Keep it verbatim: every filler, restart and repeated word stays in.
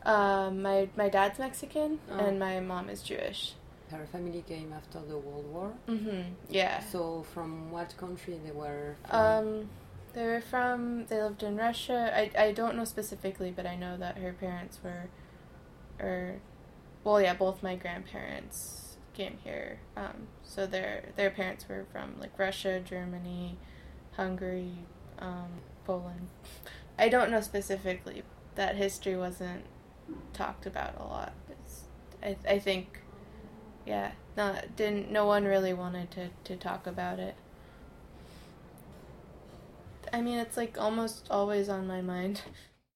Um, my my dad's Mexican Oh. and my mom is Jewish. Her family came after the World War. Mm-hmm. Yeah. So from what country they were from? Um, they were from. They lived in Russia. I I don't know specifically, but I know that her parents were, or, well, yeah, both my grandparents came here. Um, so their their parents were from like Russia, Germany, Hungary, um, Poland. I don't know specifically. That history wasn't talked about a lot. It's, I I think, yeah, not didn't no one really wanted to, to talk about it. I mean, it's like almost always on my mind.